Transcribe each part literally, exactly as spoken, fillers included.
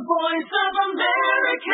voice of America.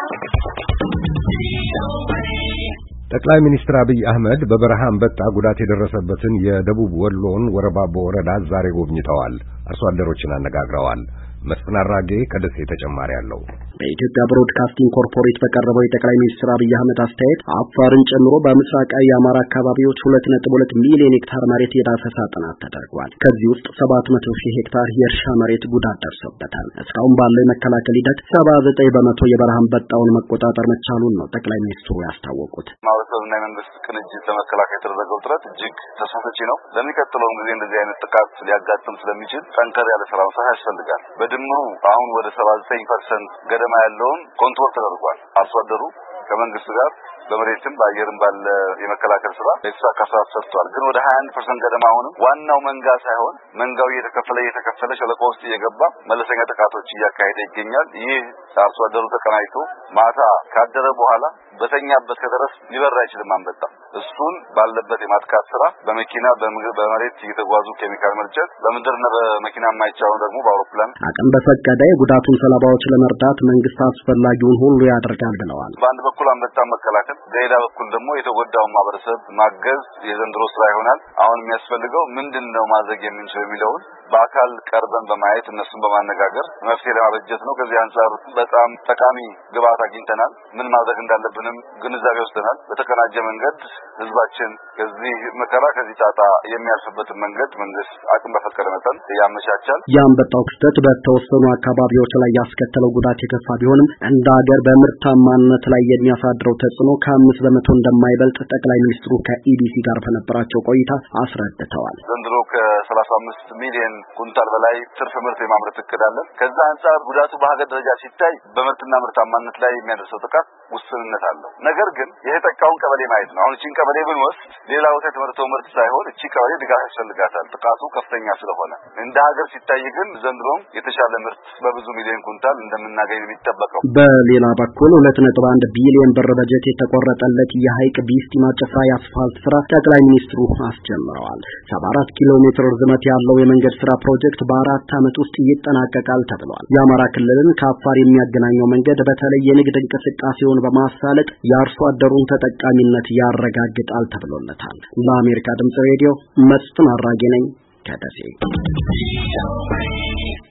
ጠቅላይ ሚኒስትር አብይ አህመድ በበረሃ አንበጣ ጉዳት የደረሰበትን የደቡብ ወሎን ወረባቦ ወረዳ ዛሬ ጎብኝተዋል። አርሶ አደሮችን አነጋግረዋል። መስፍን አራጌ ከደሴ ተጨማሪ አለው። በኢትዮጵያ ብሮድካስቲንግ ኮርፖሬት በቀረበው የጠቅላይ ሚኒስትር አብይ አህመድ አስተያየት አፋርን ጨምሮ በምስራቃዊ የአማራ አካባቢዎች ሁለት ነጥብ ሁለት ሚሊዮን ሄክታር መሬት የዳሰሳ ጥናት ተደርጓል። ከዚህ ውስጥ ሰባት መቶ ሺህ ሄክታር የእርሻ መሬት ጉዳት ደርሶበታል። እስካሁን ባለው የመከላከል ሂደት ሰባ ዘጠኝ በመቶ የበረሃ አንበጣውን መቆጣጠር መቻሉን ነው ጠቅላይ ሚኒስትሩ ያስታወቁት። ማህበረሰቡና የመንግስት ቅንጅት ለመከላከል የተደረገው ጥረት እጅግ ተስፋ ሰጪ ነው። ለሚቀጥለው ጊዜ እንደዚህ አይነት ጥቃት ሊያጋጥም ስለሚችል ጠንከር ያለ ስራ መስራት ያስፈልጋል። በድምሩ አሁን ወደ ሰባ ዘጠኝ ፐርሰንት ገደማ ያለውን ኮንትሮል ተደርጓል። አርሶ አደሩ ከመንግስት ጋር በመሬትም በአየርም ባለ የመከላከል ስራ የተሳካ ስራ ሰርቷል። ግን ወደ ሀያ አንድ ፐርሰንት ገደማ አሁንም ዋናው መንጋ ሳይሆን መንጋው እየተከፈለ እየተከፈለ ሸለቆ ውስጥ እየገባ መለሰኛ ጥቃቶች እያካሄደ ይገኛል። ይህ አርሶ አደሩ ተቀናይቶ ማታ ካደረ በኋላ በተኛበት ከደረስ ሊበራ አይችልም አንበጣ። እሱን ባለበት የማጥቃት ስራ በመኪና በመሬት እየተጓዙ ኬሚካል መርጨት፣ በምድርና በመኪና የማይቻለው ደግሞ በአውሮፕላን አቅም በፈቀደ የጉዳቱን ሰለባዎች ለመርዳት መንግስት አስፈላጊውን ሁሉ ያደርጋል ብለዋል። በአንድ በኩል አንበጣ መከላከል፣ በሌላ በኩል ደግሞ የተጎዳውን ማህበረሰብ ማገዝ የዘንድሮ ስራ ይሆናል። አሁን የሚያስፈልገው ምንድነው ማድረግ የምንችለው የሚለውን በአካል ቀርበን በማየት እነሱን በማነጋገር መፍትሄ ለማበጀት ነው። ከዚህ አንፃር በጣም ጠቃሚ ግብአት አግኝተናል። ምን ማድረግ እንዳለብንም ግንዛቤ ወስደናል። በተቀናጀ መንገድ ህዝባችን ከዚህ መከራ ከዚህ ጣጣ የሚያልፍበትን መንገድ መንግስት አቅም በፈቀደ መጠን ያመቻቻል። የአንበጣው ክስተት በተወሰኑ አካባቢዎች ላይ ያስከተለው ጉዳት የከፋ ቢሆንም እንደ ሀገር በምርታማነት ላይ የሚያሳድረው ተጽዕኖ ከአምስት በመቶ እንደማይበልጥ ጠቅላይ ሚኒስትሩ ከኢቢሲ ጋር በነበራቸው ቆይታ አስረድተዋል። ዘንድሮ ከሰላሳ አምስት ሚሊዮን ኩንታል በላይ ትርፍ ምርት የማምረት እቅድ አለን። ከዛ አንፃር ጉዳቱ በሀገር ደረጃ ሲታይ በምርትና ምርታማነት ላይ የሚያደርሰው ጥቃት ውስንነት አለው። ነገር ግን የተጠቃውን ቀበሌ ማየት ነው። አሁን እቺን ቀበሌ ብንወስድ ሌላ ቦታ የተመረተው ምርት ሳይሆን እቺ ቀበሌ ድጋፍ ያስፈልጋታል፣ ጥቃቱ ከፍተኛ ስለሆነ። እንደ ሀገር ሲታይ ግን ዘንድሮም የተሻለ ምርት በብዙ ሚሊዮን ኩንታል እንደምናገኝ የሚጠበቀው። በሌላ በኩል ሁለት ነጥብ አንድ ቢሊዮን ብር በጀት የተቆረጠለት የሐይቅ ቢስቲማ ጭፍራ የአስፋልት ስራ ጠቅላይ ሚኒስትሩ አስጀምረዋል። ሰባ አራት ኪሎ ሜትር ርዝመት ያለው የመንገድ ስራ ፕሮጀክት በአራት ዓመት ውስጥ ይጠናቀቃል ተብሏል። የአማራ ክልልን ከአፋር የሚያገናኘው መንገድ በተለይ የንግድ እንቅስቃሴውን በማሳለጥ የአርሶ አደሩን ተጠቃሚነት ያረጋግጣል ተብሎለታል። ለአሜሪካ ድምጽ ሬዲዮ መስፍን አራጌ ነኝ ከደሴ።